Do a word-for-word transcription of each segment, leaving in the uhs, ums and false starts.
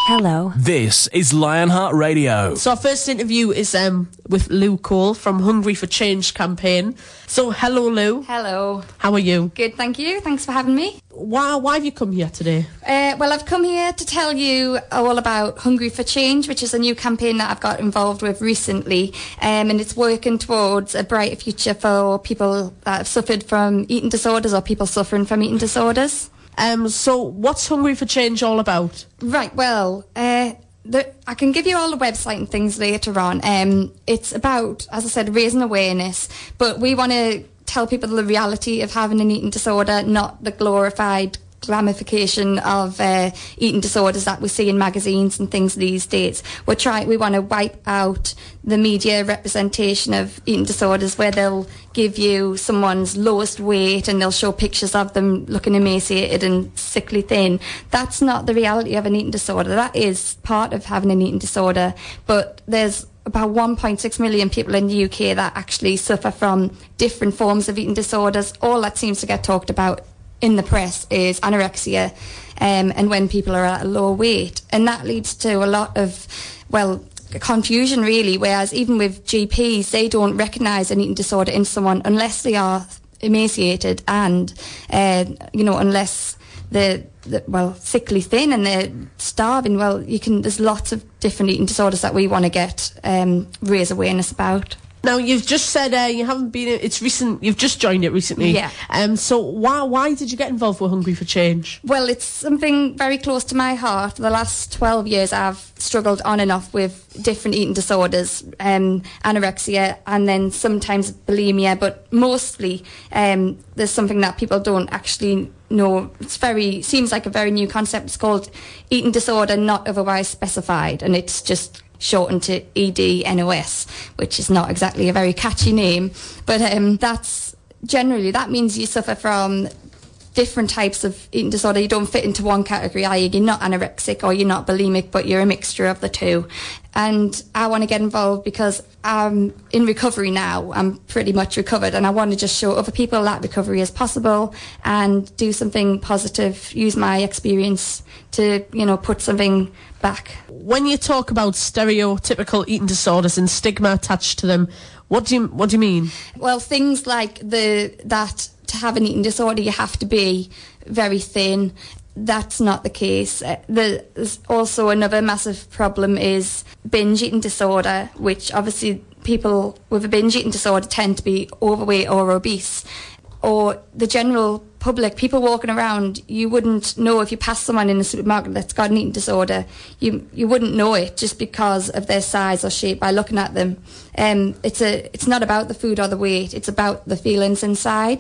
Hello. This is Lionheart Radio. So our first interview is um, with Lou Cole from Hungry for Change campaign. So hello, Lou. Hello. How are you? Good, thank you. Thanks for having me. Why, why have you come here today? Uh, well, I've come here to tell you all about Hungry for Change, which is a new campaign that I've got involved with recently. Um, and it's working towards a brighter future for people that have suffered from eating disorders or people suffering from eating disorders. Um, so what's Hungry for Change all about? Right, well, uh, the, I can give you all the website and things later on. Um, it's about, as I said, raising awareness, but we want to tell people the reality of having an eating disorder, not the glorified glamification of uh, eating disorders that we see in magazines and things these days. We're trying, we want to wipe out the media representation of eating disorders where they'll give you someone's lowest weight and they'll show pictures of them looking emaciated and sickly thin. That's not the reality of an eating disorder. That is part of having an eating disorder, but there's about one point six million people in the U K that actually suffer from different forms of eating disorders. All that seems to get talked about in the press is anorexia, um, and when people are at a low weight, and that leads to a lot of, well, confusion really, whereas even with G Ps, they don't recognise an eating disorder in someone unless they are emaciated and, uh, you know, unless they're, they're, well, sickly thin and they're starving. Well, you can, there's lots of different eating disorders that we want to get, um, raise awareness about. Now, you've just said uh, you haven't been, it's recent, you've just joined it recently. Yeah. Um, so why why did you get involved with Hungry for Change? Well, it's something very close to my heart. For the last twelve years, I've struggled on and off with different eating disorders, um, anorexia, and then sometimes bulimia, but mostly um, there's something that people don't actually know. It's very, seems like a very new concept. It's called eating disorder not otherwise specified, and it's just shortened to E D N O S, which is not exactly a very catchy name, but um, that's generally, that means you suffer from different types of eating disorder. You don't fit into one category, that is you're not anorexic or you're not bulimic, but you're a mixture of the two. And I want to get involved because I'm in recovery now. I'm pretty much recovered, and I want to just show other people that recovery is possible and do something positive, use my experience to, you know, put something back. When you talk about stereotypical eating disorders and stigma attached to them, what do you what do you mean? Well, things like the that to have an eating disorder you have to be very thin. That's not the case. Uh, there's also another massive problem is binge eating disorder, which obviously people with a binge eating disorder tend to be overweight or obese. Or the general public, people walking around, you wouldn't know if you passed someone in the supermarket that's got an eating disorder. You you wouldn't know it just because of their size or shape by looking at them. Um, it's a it's not about the food or the weight. It's about the feelings inside.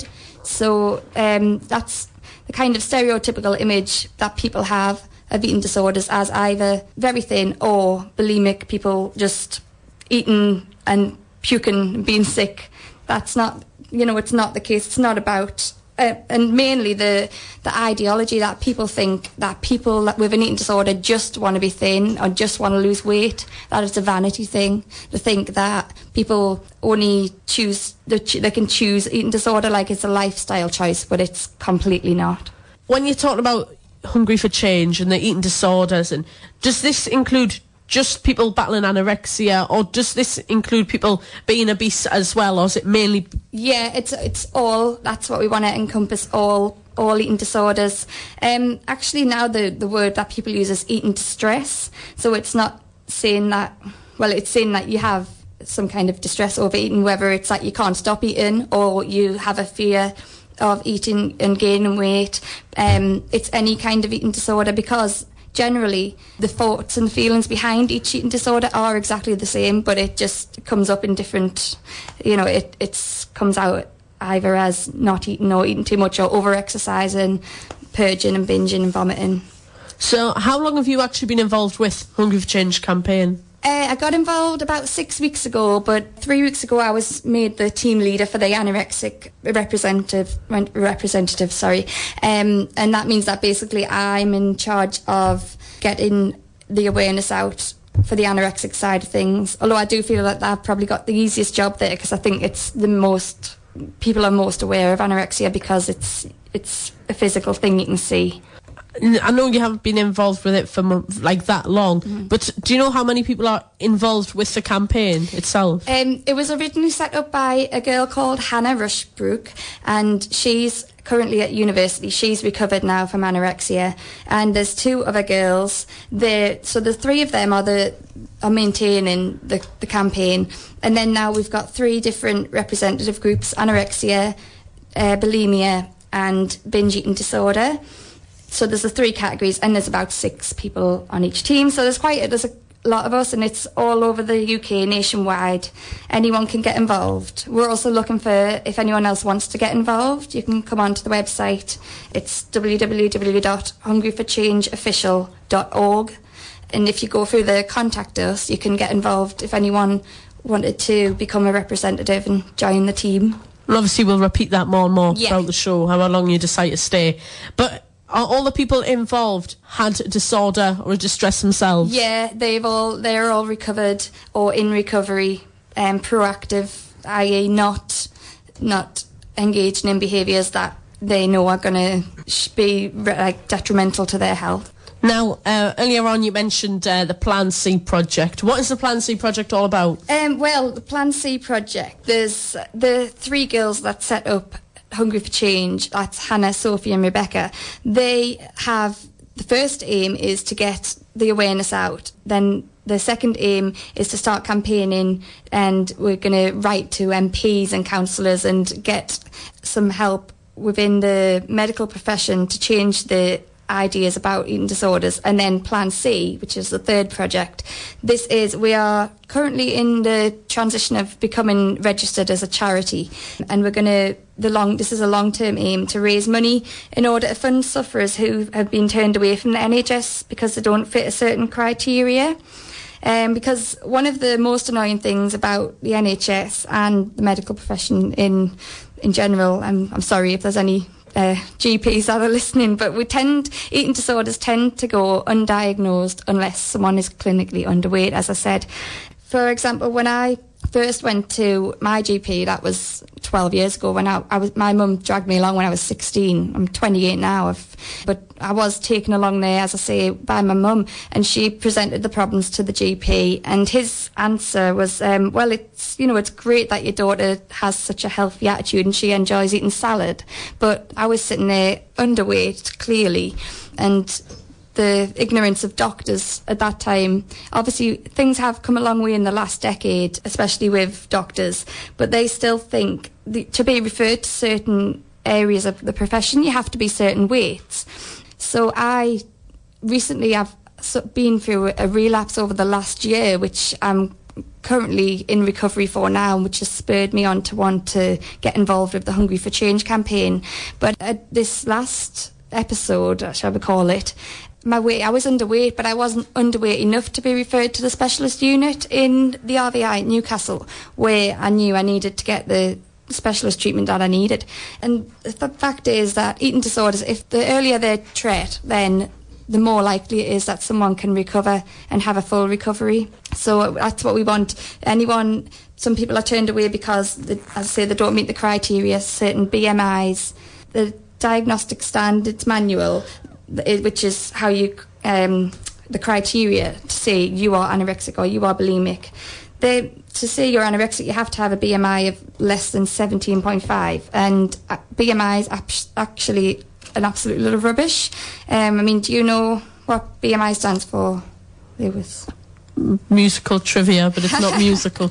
So um, that's the kind of stereotypical image that people have of eating disorders as either very thin or bulimic, people just eating and puking and being sick. That's not, you know, it's not the case. It's not about, uh, and mainly the the ideology that people think that people with an eating disorder just want to be thin or just want to lose weight. That is a vanity thing. They think that people only choose, they can choose eating disorder like it's a lifestyle choice, but it's completely not. When you're talking about Hungry for Change and the eating disorders, and does this include just people battling anorexia, or does this include people being obese as well, or is it mainly? Yeah, it's it's all. That's what we want to encompass, all all eating disorders. Um, actually, now the the word that people use is eating distress. So it's not saying that. Well, it's saying that you have some kind of distress over eating, whether it's that you can't stop eating or you have a fear of eating and gaining weight. Um, it's any kind of eating disorder, because generally the thoughts and feelings behind each eating disorder are exactly the same, but it just comes up in different, you know, it it's comes out either as not eating or eating too much or over-exercising, purging and binging and vomiting. So how long have you actually been involved with Hungry for Change campaign? Uh, I got involved about six weeks ago, but three weeks ago I was made the team leader for the anorexic representative, representative, sorry. Um, and that means that basically I'm in charge of getting the awareness out for the anorexic side of things. Although I do feel that I've probably got the easiest job there, because I think it's the most, people are most aware of anorexia because it's it's a physical thing you can see. I know you haven't been involved with it for mo- like that long, mm-hmm. but do you know how many people are involved with the campaign itself? Um, it was originally set up by a girl called Hannah Rushbrook, and she's currently at university. She's recovered now from anorexia, and there's two other girls there. So the three of them are the are maintaining the, the campaign, and then now we've got three different representative groups: anorexia, uh, bulimia, and binge eating disorder. So there's the three categories, and there's about six people on each team. So there's quite a, there's a lot of us, and it's all over the U K, nationwide. Anyone can get involved. We're also looking for, if anyone else wants to get involved, you can come onto the website. It's w w w dot hungry for change official dot org, and if you go through the contact us, you can get involved if anyone wanted to become a representative and join the team. And obviously we'll repeat that more and more yeah. throughout the show, however long you decide to stay. But are all the people involved had a disorder or a distress themselves? Yeah, they've all they're all recovered or in recovery, um, proactive, that is, not not engaging in behaviours that they know are going to be like detrimental to their health. Now, uh, earlier on you mentioned uh, the Plan C project. What is the Plan C project all about? Um, well, the Plan C project, there's the three girls that set up Hungry for Change, that's Hannah, Sophie and Rebecca. They have, the first aim is to get the awareness out. Then the second aim is to start campaigning, and we're going to write to M Ps and councillors and get some help within the medical profession to change the ideas about eating disorders. And then Plan C, which is the third project, this is, we are currently in the transition of becoming registered as a charity, and we're going to the long this is a long-term aim to raise money in order to fund sufferers who have been turned away from the N H S because they don't fit a certain criteria. Um, because one of the most annoying things about the N H S and the medical profession in in general, I'm, I'm sorry if there's any Uh, G Ps that are listening, but we tend, eating disorders tend to go undiagnosed unless someone is clinically underweight, as I said. For example, when I first went to my G P, that was twelve years ago, when I, I was, my mum dragged me along when I was sixteen. I'm twenty-eight now, I've, but I was taken along there, as I say, by my mum, and she presented the problems to the G P, and his answer was, um, well, it's, you know, it's great that your daughter has such a healthy attitude and she enjoys eating salad, but I was sitting there underweight, clearly, and the ignorance of doctors at that time. Obviously, things have come a long way in the last decade, especially with doctors, but they still think the, to be referred to certain areas of the profession, you have to be certain weights. So I recently have been through a relapse over the last year, which I'm currently in recovery for now, which has spurred me on to want to get involved with the Hungry for Change campaign. But at this last episode, shall we call it, my weight, I was underweight, but I wasn't underweight enough to be referred to the specialist unit in the R V I at Newcastle, where I knew I needed to get the specialist treatment that I needed. And the fact is that eating disorders, if the earlier they're treated, then the more likely it is that someone can recover and have a full recovery. So that's what we want. Anyone, some people are turned away because, they, as I say, they don't meet the criteria, certain B M Is, the Diagnostic Standards Manual, which is how you, um, the criteria to say you are anorexic or you are bulimic. They, to say you're anorexic, you have to have a B M I of less than seventeen point five, and B M I is actually an absolute lot of rubbish. Um, I mean, do you know what B M I stands for, Lewis? Musical trivia, but it's not musical.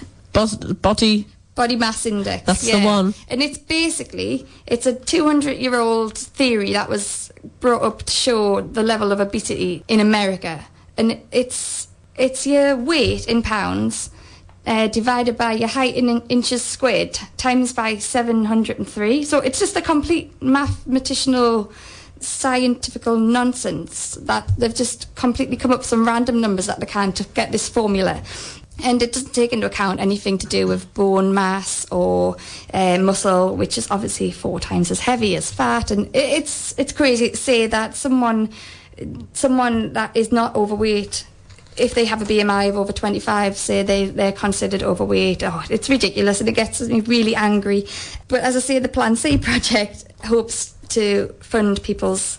Bo- body... Body mass index. That's yeah. the one. And it's basically, it's a two hundred year old theory that was brought up to show the level of obesity in America. And it's it's your weight in pounds uh, divided by your height in, in inches squared times by seven hundred three. So it's just a complete mathematicical, scientific nonsense that they've just completely come up with some random numbers that they can to get this formula. And it doesn't take into account anything to do with bone mass or uh, muscle, which is obviously four times as heavy as fat. And it's it's crazy to say that someone someone that is not overweight, if they have a B M I of over twenty-five, say they, they're considered overweight. Oh, it's ridiculous, and it gets me really angry. But as I say, the Plan C project hopes to fund people's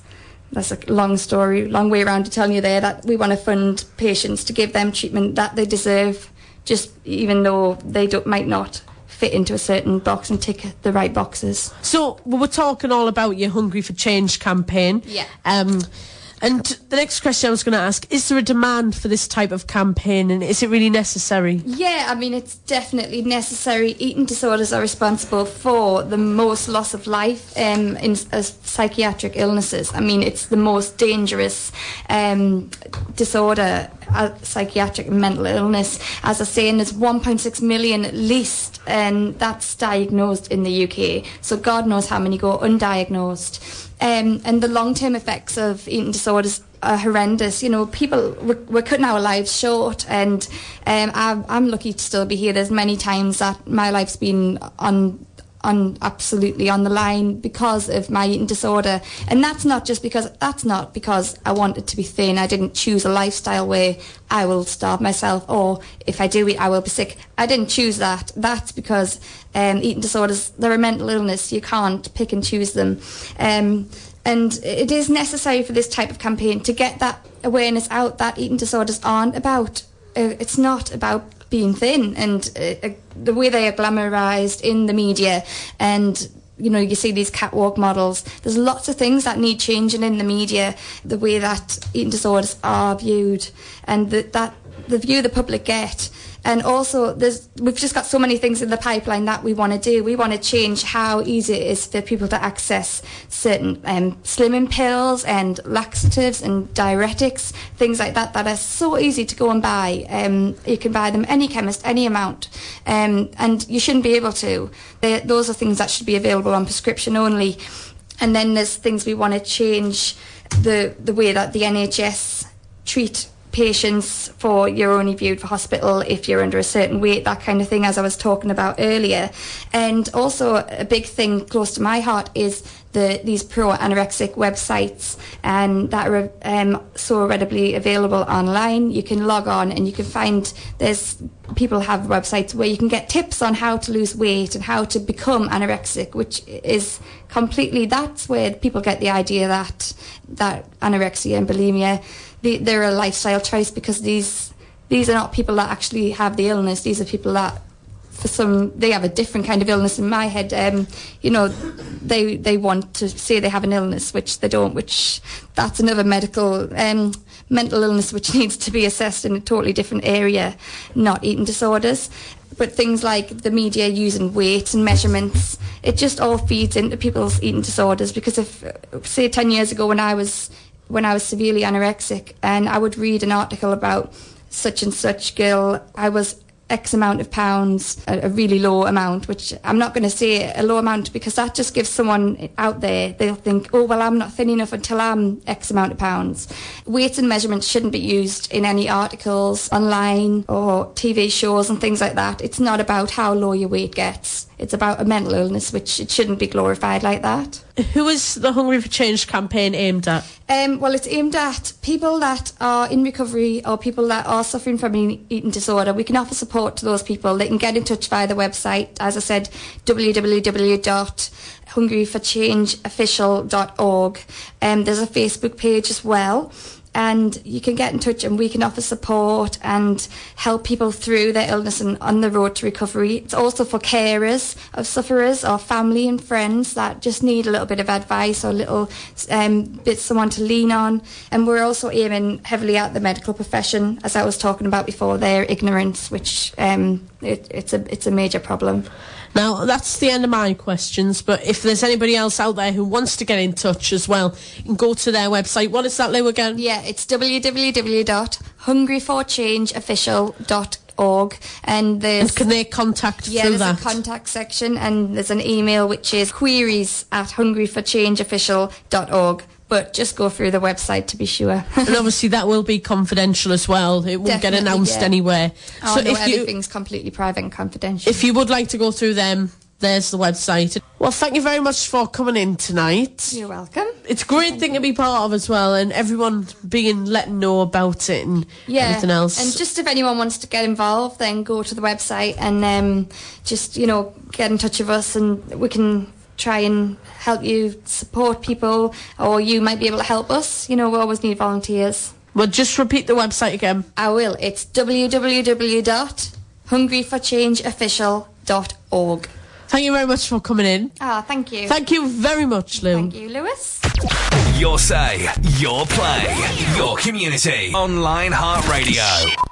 that's a long story, long way around to telling you there that we want to fund patients to give them treatment that they deserve, just even though they don't, might not fit into a certain box and tick the right boxes. So we were talking all about your Hungry for Change campaign. Yeah. Um, and the next question I was going to ask, is there a demand for this type of campaign, and is it really necessary? Yeah, I mean, it's definitely necessary. Eating disorders are responsible for the most loss of life um, in uh, psychiatric illnesses. I mean, it's the most dangerous um, disorder, uh, psychiatric and mental illness. As I say, and there's one point six million at least, and that's diagnosed in the U K. So God knows how many go undiagnosed. Um, and the long-term effects of eating disorders are horrendous. You know, people, we're, we're cutting our lives short, and um, I'm, I'm lucky to still be here. There's many times that my life's been on, on absolutely on the line because of my eating disorder. And that's not just because, that's not because I wanted to be thin. I didn't choose a lifestyle where I will starve myself, or if I do eat, I will be sick. I didn't choose that. That's because um, eating disorders, they're a mental illness. You can't pick and choose them. Um, and it is necessary for this type of campaign to get that awareness out that eating disorders aren't about, uh, it's not about being thin, and uh, uh, the way they are glamorized in the media, and you know, you see these catwalk models. There's lots of things that need changing in the media, the way that eating disorders are viewed, and the, that the view the public get. And also, there's we've just got so many things in the pipeline that we want to do. We want to change how easy it is for people to access certain um, slimming pills and laxatives and diuretics, things like that, that are so easy to go and buy. Um, you can buy them any chemist, any amount, um, and you shouldn't be able to. They're, those are things that should be available on prescription only. And then there's things we want to change, the the way that the N H S treat patients, for you're only viewed for hospital if you're under a certain weight, that kind of thing, as I was talking about earlier. And also a big thing close to my heart is the these pro-anorexic websites, and that are um, so readily available online. You can log on and you can find, there's people have websites where you can get tips on how to lose weight and how to become anorexic, which is completely, that's where people get the idea that that anorexia and bulimia, they, they're a lifestyle choice, because these these are not people that actually have the illness. These are people that, for some, they have a different kind of illness. In my head, um, you know, they they want to say they have an illness, which they don't, which that's another medical, um, mental illness which needs to be assessed in a totally different area, not eating disorders. But things like the media using weights and measurements, it just all feeds into people's eating disorders. Because if, say, ten years ago when I was when I was severely anorexic, and I would read an article about such and such girl, I was X amount of pounds, a, a really low amount, which I'm not going to say a low amount, because that just gives someone out there, they'll think, oh, well, I'm not thin enough until I'm X amount of pounds. Weights and measurements shouldn't be used in any articles online or T V shows and things like that. It's not about how low your weight gets. It's about a mental illness, which it shouldn't be glorified like that. Who is the Hungry for Change campaign aimed at? Um, well, it's aimed at people that are in recovery or people that are suffering from an eating disorder. We can offer support to those people. They can get in touch via the website, as I said, w w w dot hungry for change official dot org. Um, there's a Facebook page as well. And you can get in touch and we can offer support and help people through their illness and on the road to recovery. It's also for carers of sufferers or family and friends that just need a little bit of advice or a little um, bit someone to lean on. And we're also aiming heavily at the medical profession, as I was talking about before, their ignorance, which um, it, it's a it's a major problem. Now, that's the end of my questions, but if there's anybody else out there who wants to get in touch as well, you can go to their website. What is that, Lou, again? Yeah, it's w w w dot hungry for change official dot org. And there's... And can they contact yeah, through that? Yeah, there's a contact section, and there's an email which is queries at hungry for change official dot org. But just go through the website to be sure. And obviously that will be confidential as well. It won't Definitely, get announced yeah. anywhere. Oh, so no, if everything's you, completely private and confidential. If you would like to go through them, there's the website. Well, thank you very much for coming in tonight. You're welcome. It's a great thing to be part of as well, and everyone being let know about it and yeah. everything else. And just if anyone wants to get involved, then go to the website and um, just, you know, get in touch with us, and we can try and help you support people, or you might be able to help us. You know, we always need volunteers. Well, just repeat the website again. I will. It's w w w dot hungry for change official dot org. Thank you very much for coming in. Ah, thank you. Thank you very much, Lou. Thank you, Lewis. Your say, your play, your community. On Lionheart Radio.